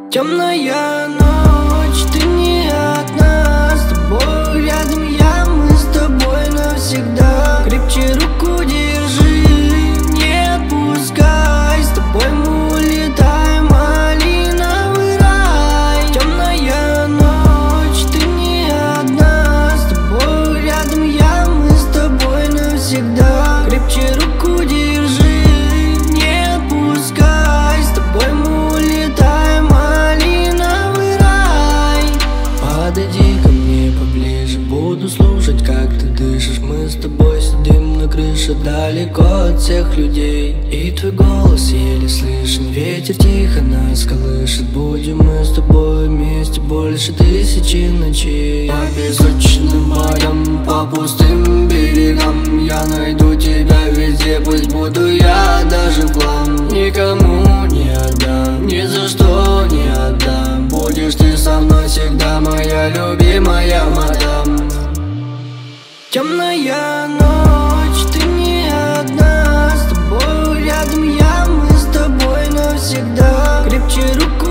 Темная ночь, ты не одна. С тобой рядом я, мы с тобой навсегда. Крепче руку держи, не отпускай. С тобой мы улетаем в малиновый рай. Темная ночь, ты не одна. С тобой рядом я, мы с тобой навсегда. Крепче руку держи, не отпускай. С тобой мы улетаем в малиновый рай. Подойди ко мне поближе, буду слушать, как ты дышишь. Мы с тобой сидим на крыше, далеко от всех людей. И твой голос еле слышен, ветер тихо нас колышет. Будем мы с тобой вместе больше 1000 ночей. По песочным водам, по пустым берегам я найду тебя везде, пусть буду я даже в хлам. Никому не отдам, ни за что не отдам. Будешь ты со мной всегда, моя любимая мадам. Темная ночь, ты не одна. С тобой рядом я, мы с тобой навсегда. Крепче руку